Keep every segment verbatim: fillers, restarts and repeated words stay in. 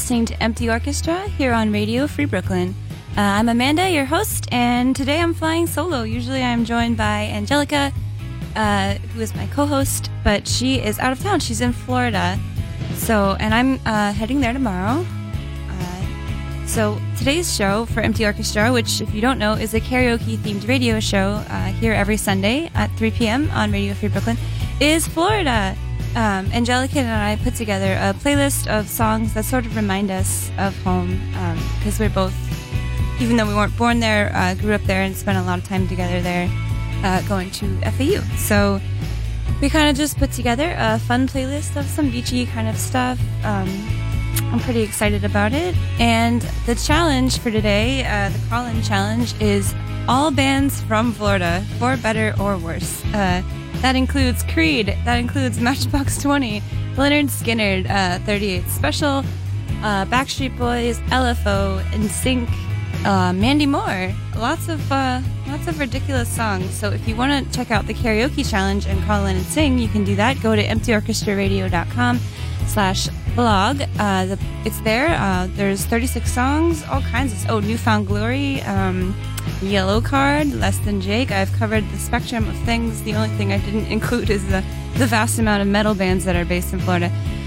listening to Empty Orchestra here on Radio Free Brooklyn. Uh, I'm Amanda, your host, and today I'm flying solo. Usually I'm joined by Angelica, uh, who is my co-host, but she is out of town. She's in Florida. So, and I'm uh, heading there tomorrow. Uh, so today's show for Empty Orchestra, which if you don't know is a karaoke-themed radio show uh, here every Sunday at three p.m. on Radio Free Brooklyn, is Florida. Um, Angelica and I put together a playlist of songs that sort of remind us of home, because um, we're both, even though we weren't born there, uh, grew up there and spent a lot of time together there, uh, going to F A U. So we kind of just put together a fun playlist of some beachy kind of stuff. Um, I'm pretty excited about it. And the challenge for today, uh, the call-in challenge, is all bands from Florida, for better or worse. Uh, That includes Creed, that includes Matchbox twenty, Lynyrd Skynyrd, uh, thirty-eight Special, uh, Backstreet Boys, L F O, NSYNC, uh, Mandy Moore. Lots of uh, lots of ridiculous songs. So if you want to check out the karaoke challenge and call in and sing, you can do that. Go to empty orchestra radio dot com slash blog. Uh, the, it's there. Uh, there's thirty-six songs, all kinds of... Oh, Newfound Glory, um... Yellow Card, Less Than Jake. I've covered the spectrum of things. The only thing I didn't include is the, the vast amount of metal bands that are based in Florida.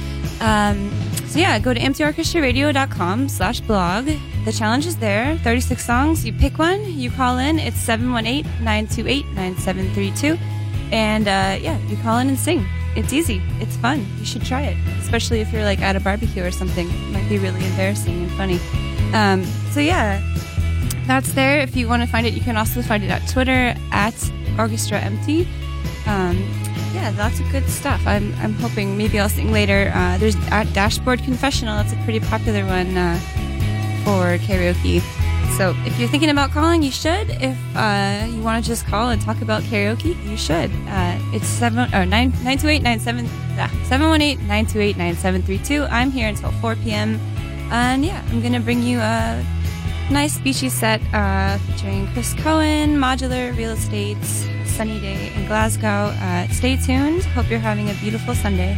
Um, so yeah, go to empty orchestra radio dot com slash blog. The challenge is there. thirty-six songs. You pick one. You call in. It's seven one eight, nine two eight, nine seven three two. And uh, yeah, you call in and sing. It's easy. It's fun. You should try it. Especially if you're like at a barbecue or something. It might be really embarrassing and funny. Um, so yeah. That's there. If you want to find it, you can also find it at Twitter at Orchestra Empty. Um, yeah, lots of good stuff. I'm I'm hoping maybe I'll sing later. Uh, there's at Dashboard Confessional. That's a pretty popular one uh, for karaoke. So if you're thinking about calling, you should. If uh, you want to just call and talk about karaoke, you should. Uh, it's seven or nine nine two eight nine seven seven one eight nine two eight nine seven three two. I'm here until four p.m. and yeah, I'm gonna bring you a nice beachy set uh, featuring Chris Cohen, Modular, Real Estate, Sunny Day in Glasgow. Uh, stay tuned. Hope you're having a beautiful Sunday.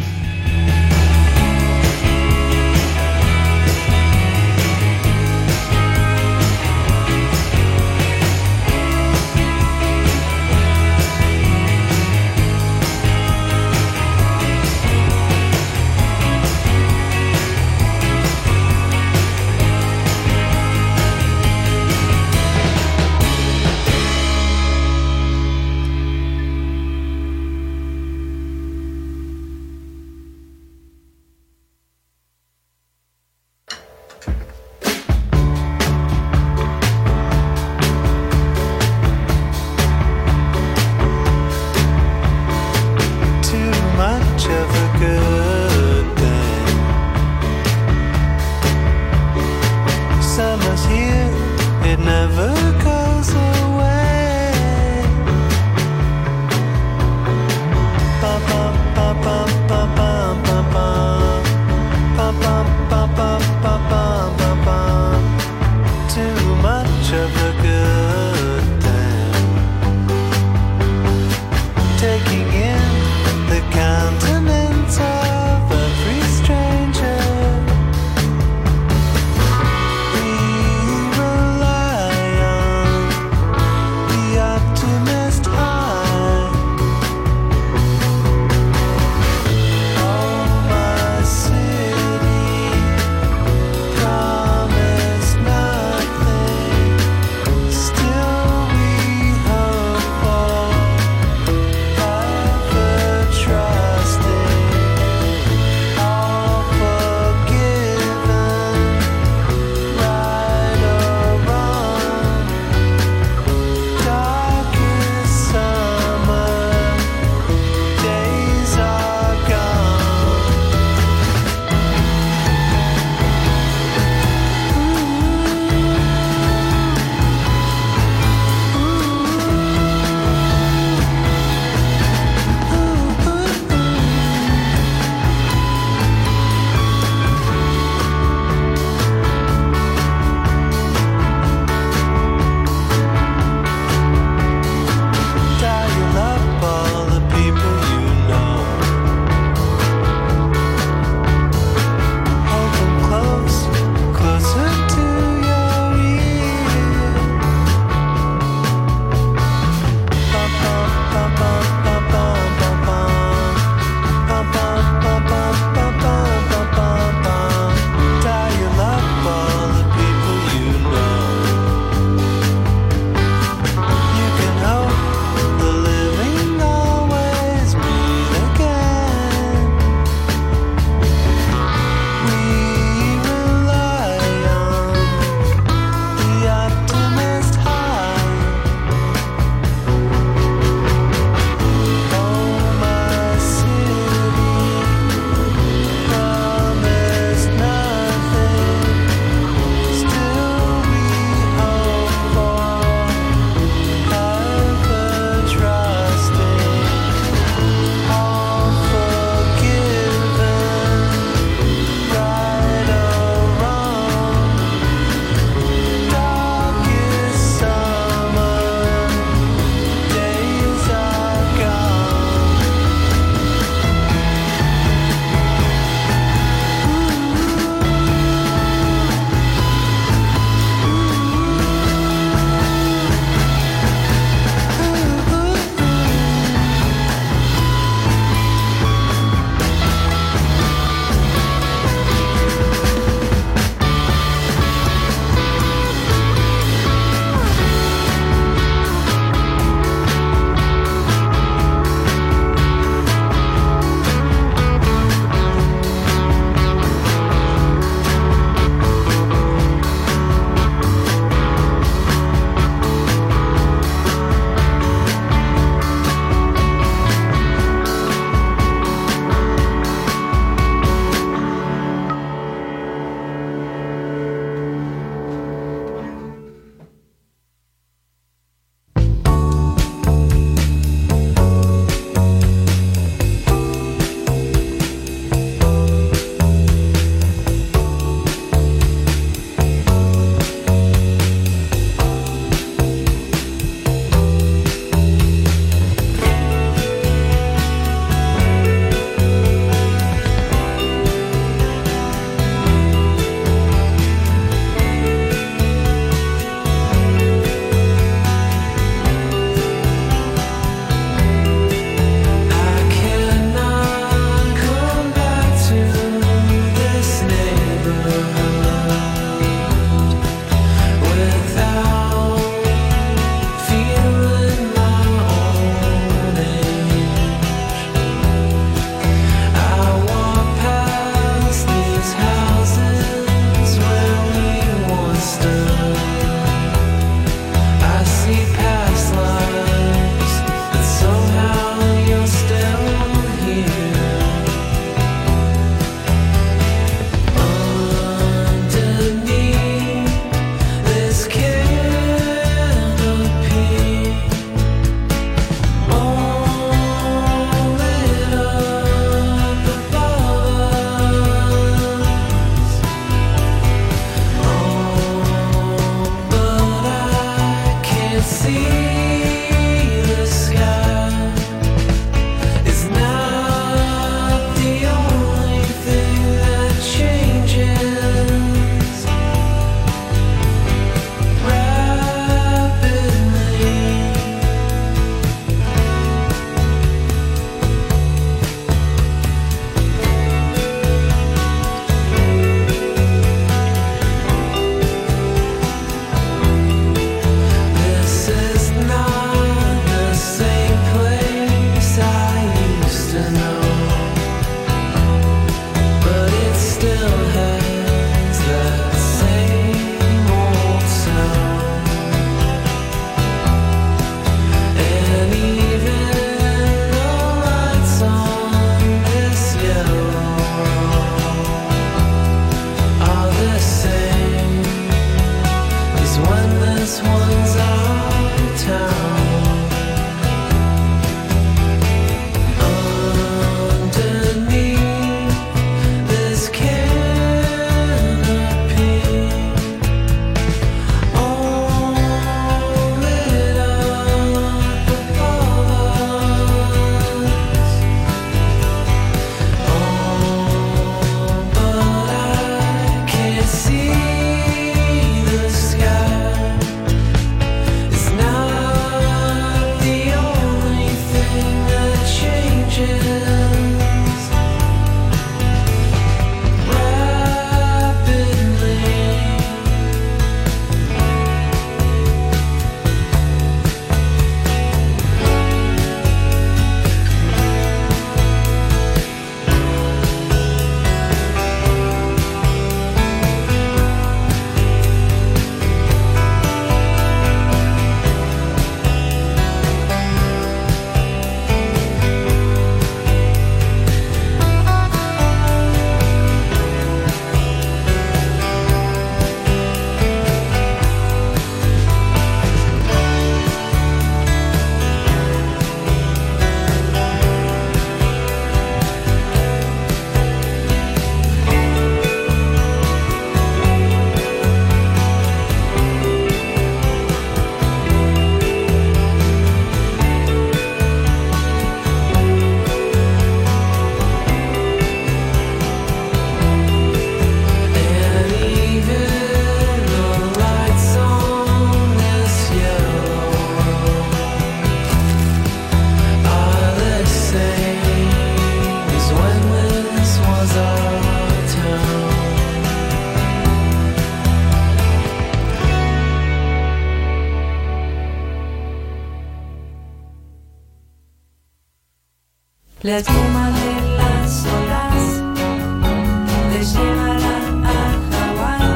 La espuma de las olas te llevará a Hawái.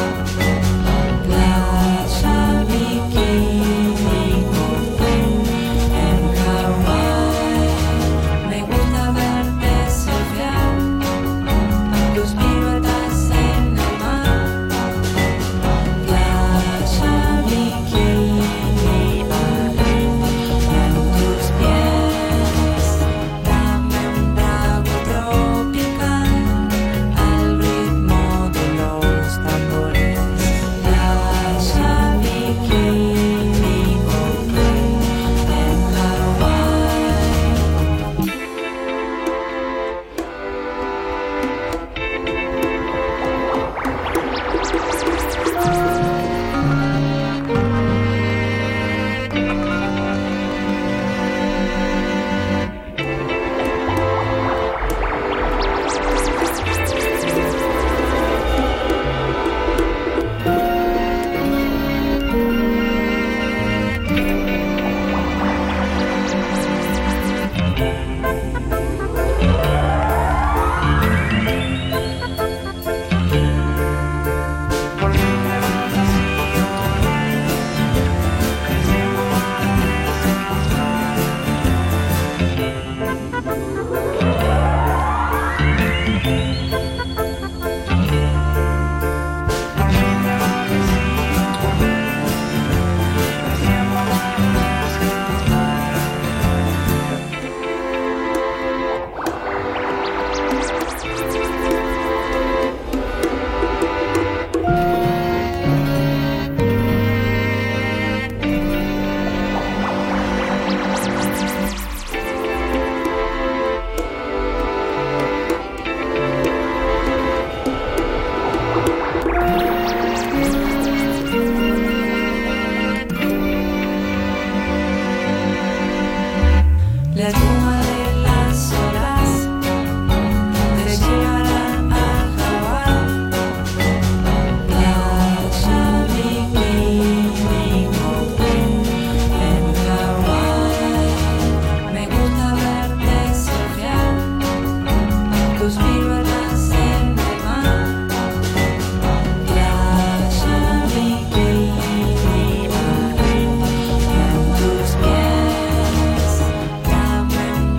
Playa bikini en Hawái. Me gusta verte surfear tus piruetas en el mar. Playa bikini ahí en tus pies. Dame un trago tropical al ritmo de los tambores. Playa bikini en Hawái. La espuma de las olas te llevará a Hawái. Playa bikini en Hawái. Me gusta verte surfear tus piruetas en el mar. Playa bikini ahí en tus pies. Dame un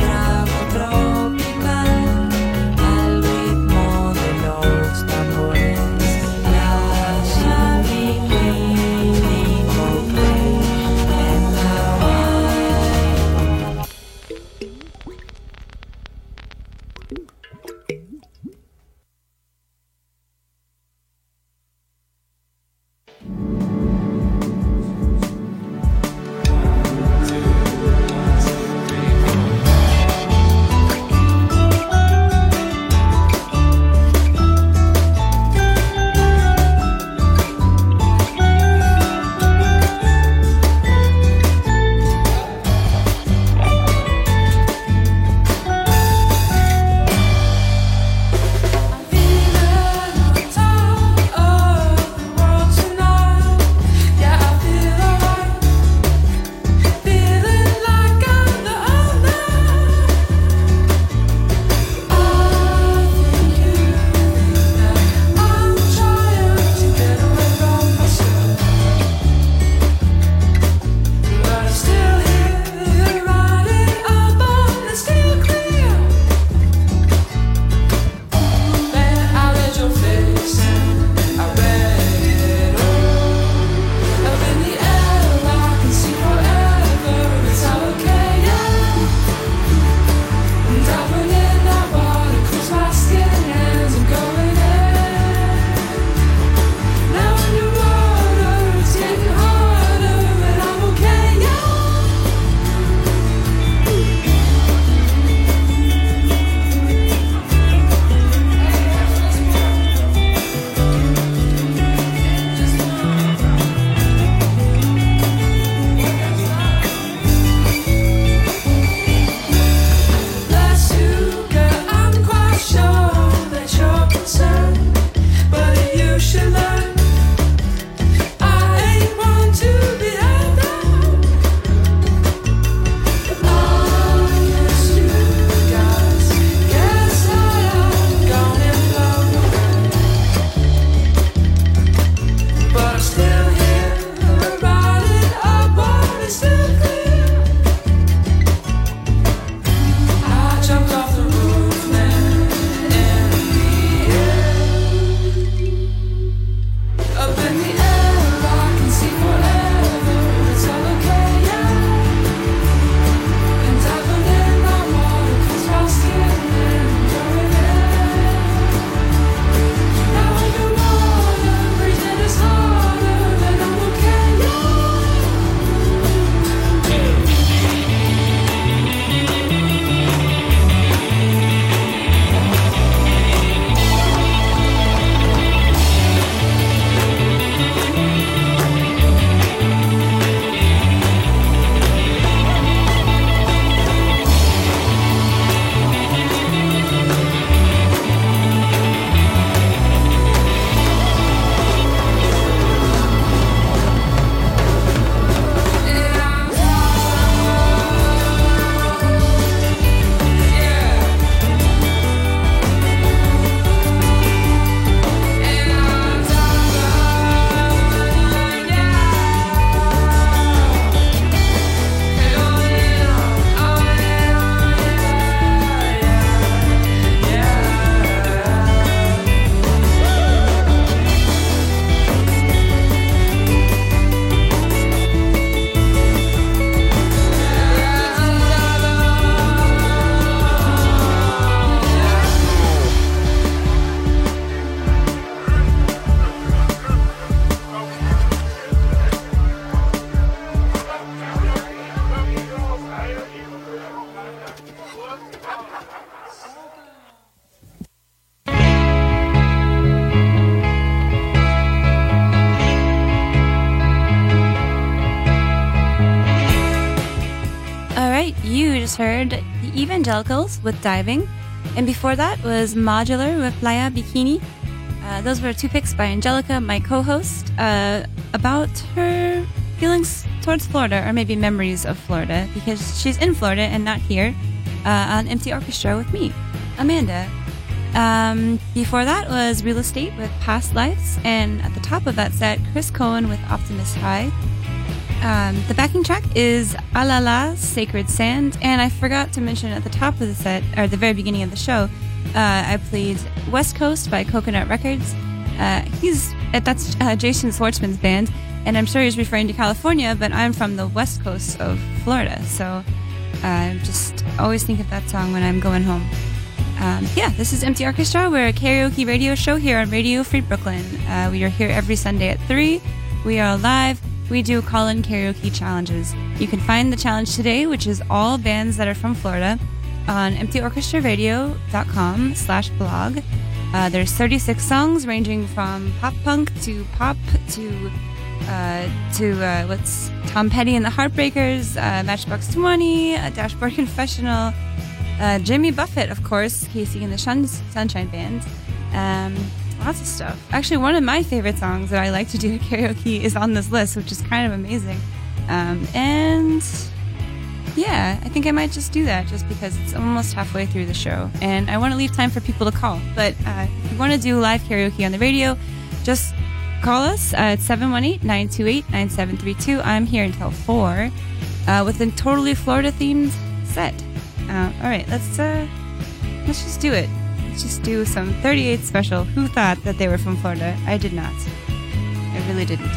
All right, you just heard the Evangelicals with Diving, and before that was Modular with Playa Bikini. Uh, those were two picks by Angelica, my co-host, uh, about her feelings towards Florida, or maybe memories of Florida, because she's in Florida and not here uh, on Empty Orchestra with me, Amanda. Um, before that was Real Estate with Past Lives, and at the top of that set, Chris Cohen with Optimist High. Um, the backing track is Alala, Sacred Sand, and I forgot to mention at the top of the set, or the very beginning of the show, uh, I played West Coast by Coconut Records. Uh, he's uh, that's uh, Jason Schwartzman's band, and I'm sure he's referring to California, but I'm from the West Coast of Florida, so I uh, just always think of that song when I'm going home. Um, yeah, this is Empty Orchestra. We're a karaoke radio show here on Radio Free Brooklyn. Uh, we are here every Sunday at three. We are live. We do call-in karaoke challenges. You can find the challenge today, which is all bands that are from Florida, on empty orchestra radio dot com slash blog. Uh, there's thirty-six songs ranging from pop punk to pop to uh, to uh, what's Tom Petty and the Heartbreakers, uh, Matchbox twenty, a Dashboard Confessional, uh, Jimmy Buffett, of course, Casey and the Shun- Sunshine Band. Um, Lots of stuff. Actually, one of my favorite songs that I like to do at karaoke is on this list, which is kind of amazing. Um, and yeah, I think I might just do that just because it's almost halfway through the show. And I want to leave time for people to call. But uh, if you want to do live karaoke on the radio, just call us at seven one eight, nine two eight, nine seven three two. I'm here until four uh, with a totally Florida-themed set. Uh, all right, let's, uh, let's just do it. Just do some thirty-eight Special. Who thought that they were from Florida? I did not. I really didn't.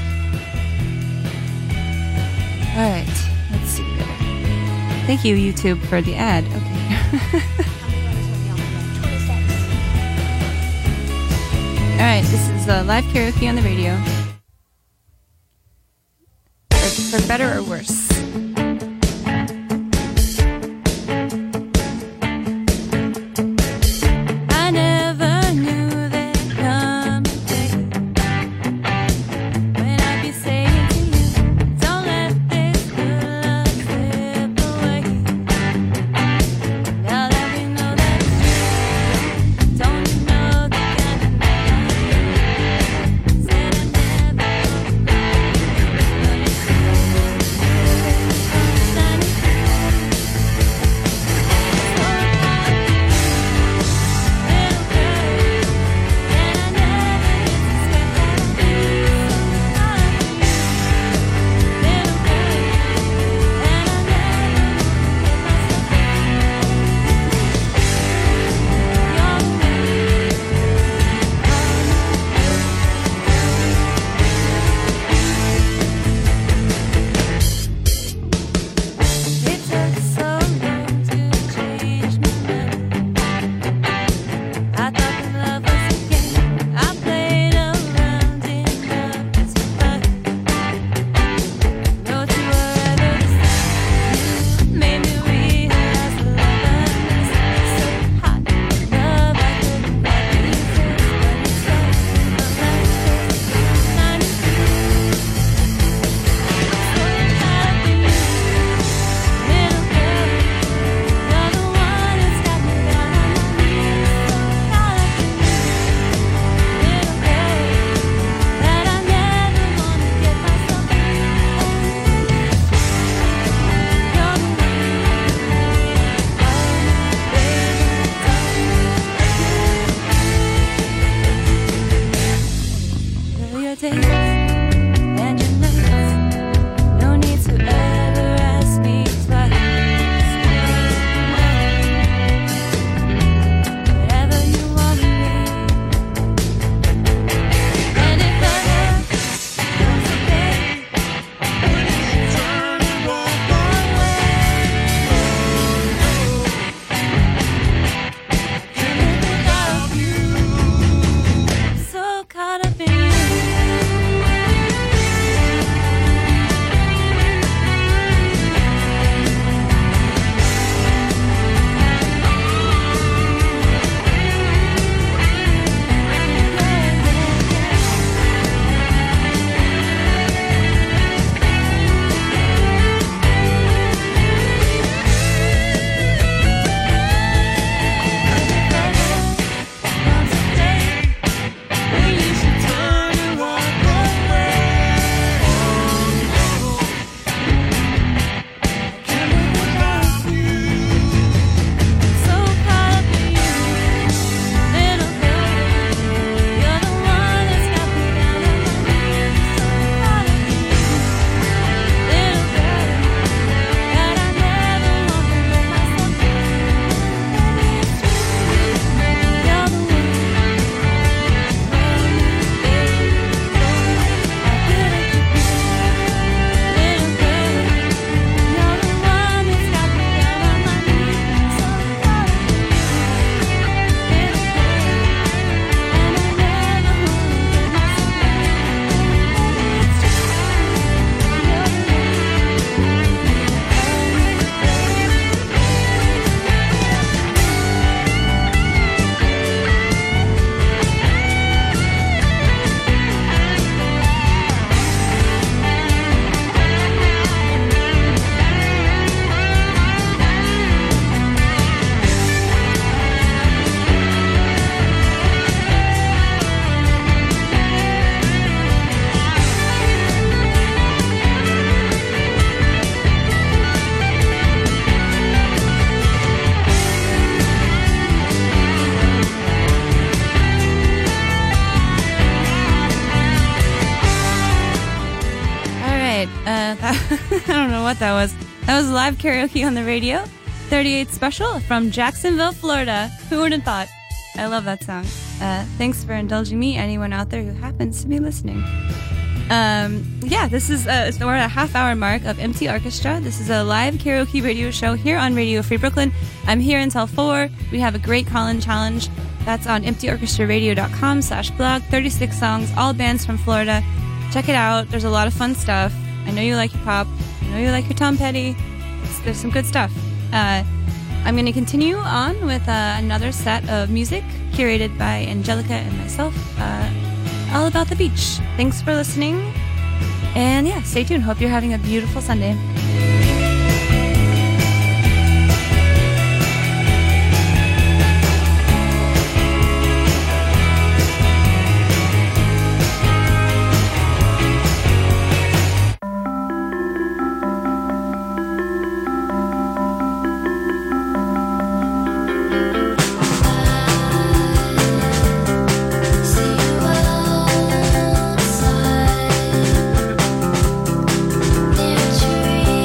All right, let's see here. Thank you, YouTube, for the ad. Okay. All right, this is uh, live karaoke on the radio. For, for better or worse. what that was. That was live karaoke on the radio. thirty-eight Special from Jacksonville, Florida. Who would have thought? I love that song. Uh, thanks for indulging me, anyone out there who happens to be listening. Um, yeah, this is uh, we're at a half hour mark of Empty Orchestra. This is a live karaoke radio show here on Radio Free Brooklyn. I'm here until four. We have a great call-in challenge. That's on empty orchestra radio dot com slash blog. thirty-six songs, all bands from Florida. Check it out. There's a lot of fun stuff. I know you like your pop. I know you like your Tom Petty. It's, there's some good stuff. Uh, I'm going to continue on with uh, another set of music curated by Angelica and myself. Uh, all about the beach. Thanks for listening. And yeah, stay tuned. Hope you're having a beautiful Sunday. Tree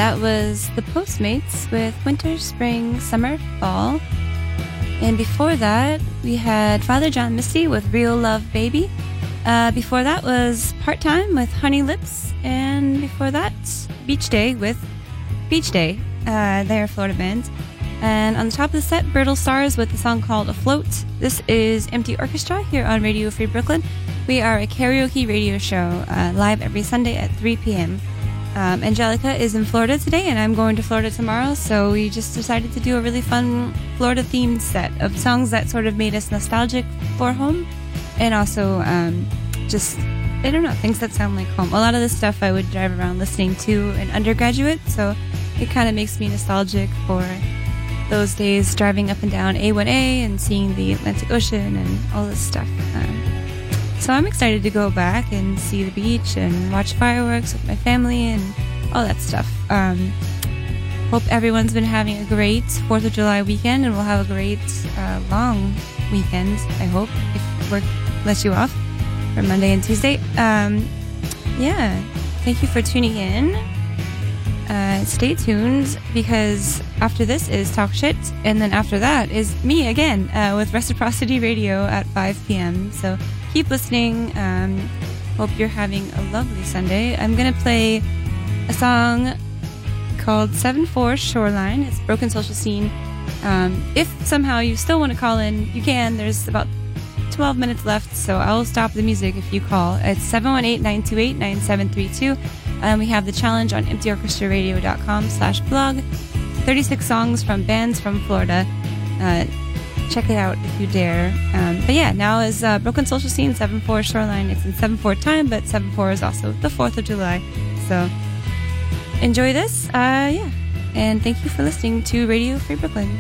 that was the Postmates with Winter, Spring, Summer, Fall. And before that, we had Father John Misty with Real Love Baby. Uh, before that was Part Time with Honey Lips. And before that, Beach Day with Beach Day. Uh, they're a Florida band. And on the top of the set, Brittle Stars with a song called Afloat. This is Empty Orchestra here on Radio Free Brooklyn. We are a karaoke radio show uh, live every Sunday at three p.m. Um, Angelica is in Florida today, and I'm going to Florida tomorrow, so we just decided to do a really fun Florida-themed set of songs that sort of made us nostalgic for home, and also um, just, I don't know, things that sound like home. A lot of this stuff I would drive around listening to in undergraduate, so it kind of makes me nostalgic for those days driving up and down A one A and seeing the Atlantic Ocean and all this stuff. Um, so I'm excited to go back and see the beach and watch fireworks with my family and all that stuff. Um, hope everyone's been having a great fourth of July weekend, and we'll have a great uh, long weekend, I hope, if work lets you off for Monday and Tuesday. Um, yeah, thank you for tuning in. Uh, stay tuned, because after this is Talk Shit, and then after that is me again uh, with Reciprocity Radio at five p.m. So keep listening. Um, hope you're having a lovely Sunday. I'm going to play a song called seven four Shoreline. It's Broken Social Scene. Um, if somehow you still want to call in, you can. There's about twelve minutes left, so I'll stop the music if you call. It's seven one eight, nine two eight, nine seven three two. Um, we have the challenge on empty orchestra radio dot com slash blog. thirty-six songs from bands from Florida. Uh, check it out if you dare. Um, but yeah, now is uh, Broken Social Scene, seven four Shoreline. It's in seven four time, but seven four is also the fourth of July. So enjoy this. Uh, yeah. And thank you for listening to Radio Free Brooklyn.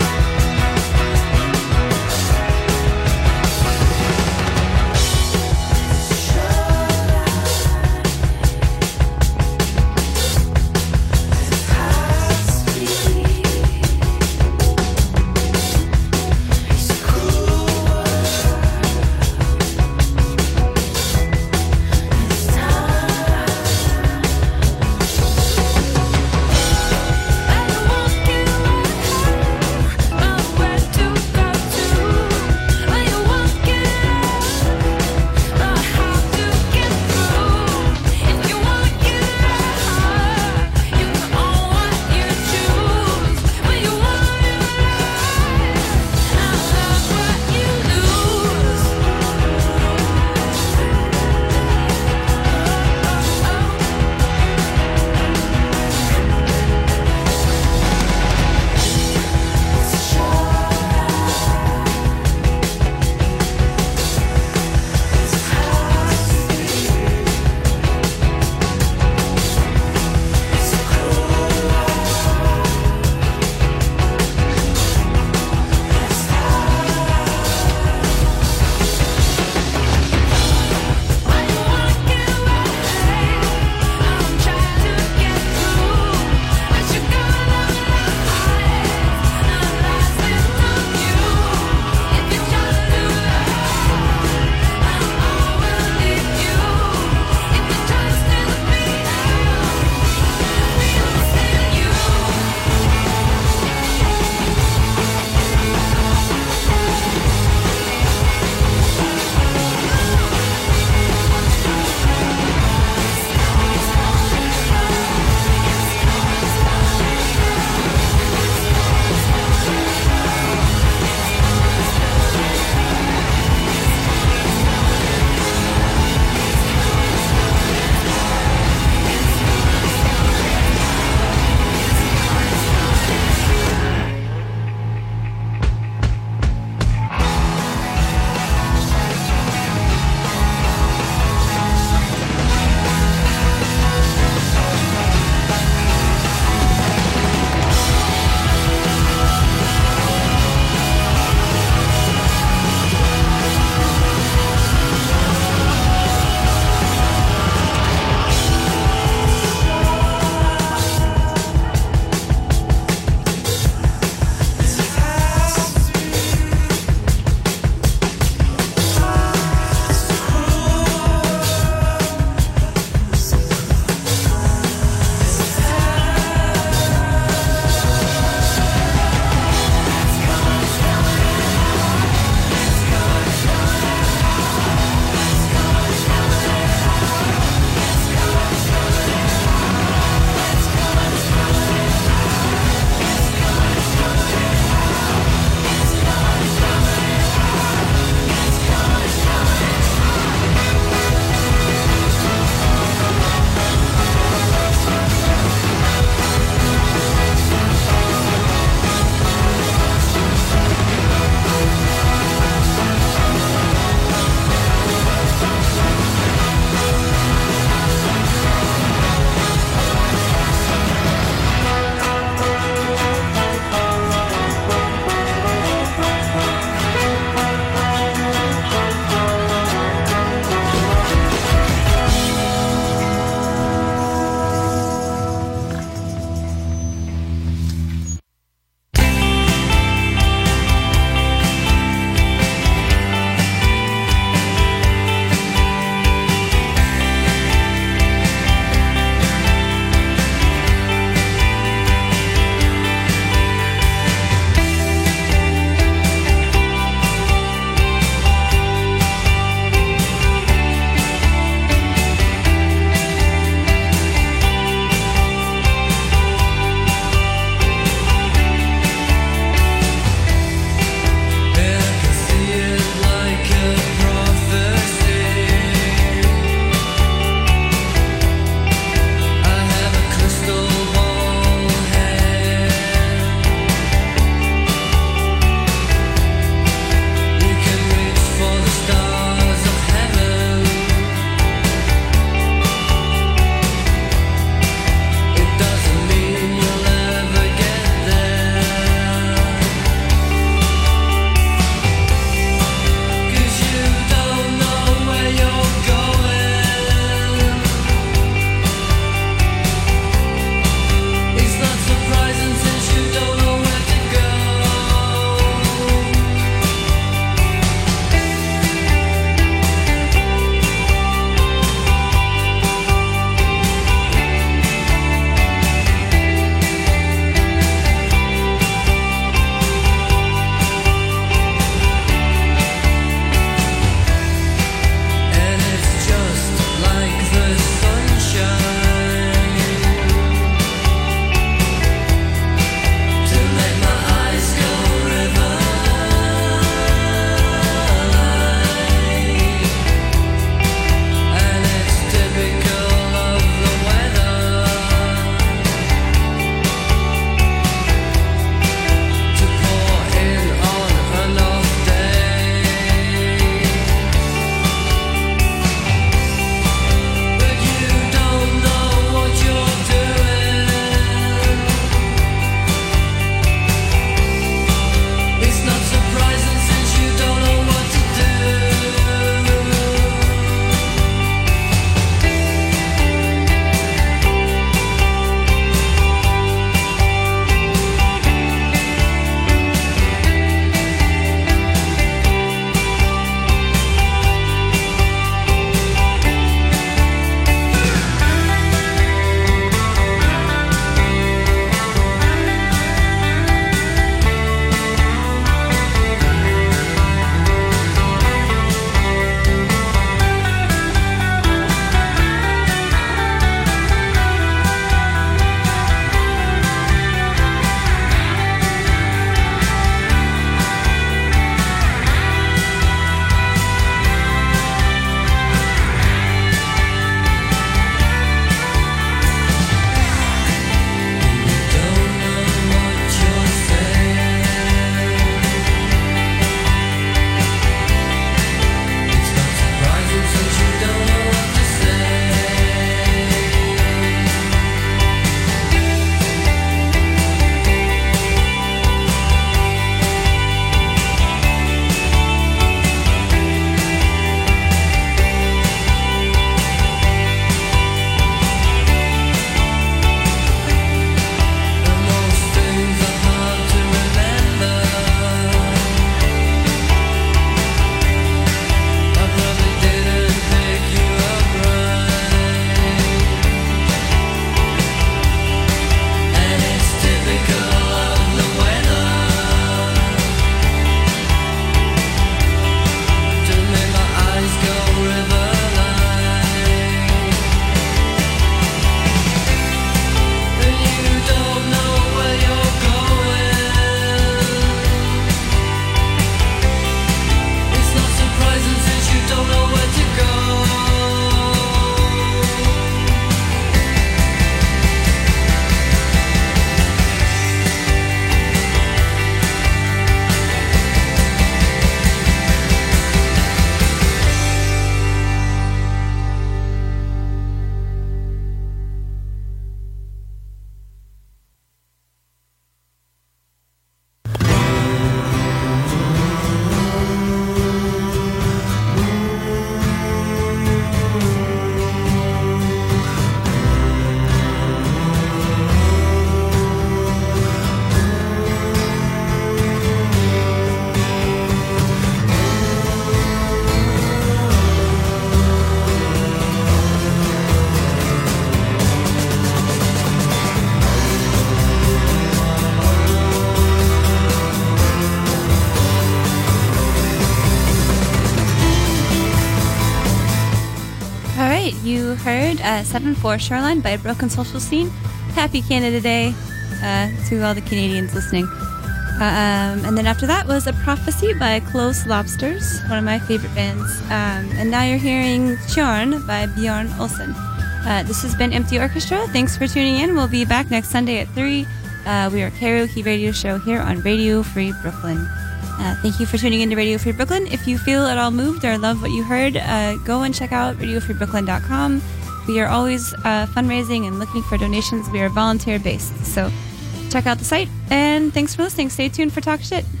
you heard uh, seven four Shoreline by Broken Social Scene. Happy Canada Day uh, to all the Canadians listening. Uh, um, and then after that was A Prophecy by Close Lobsters, one of my favorite bands. Um, and now you're hearing Tjorn by Bjorn Olsen. Uh, this has been Empty Orchestra. Thanks for tuning in. We'll be back next Sunday at three. Uh, we are a karaoke radio show here on Radio Free Brooklyn. Uh, thank you for tuning in to Radio Free Brooklyn. If you feel at all moved or love what you heard, uh, go and check out radio free brooklyn dot com. We are always uh, fundraising and looking for donations. We are volunteer-based. So check out the site. And thanks for listening. Stay tuned for Talk Shit.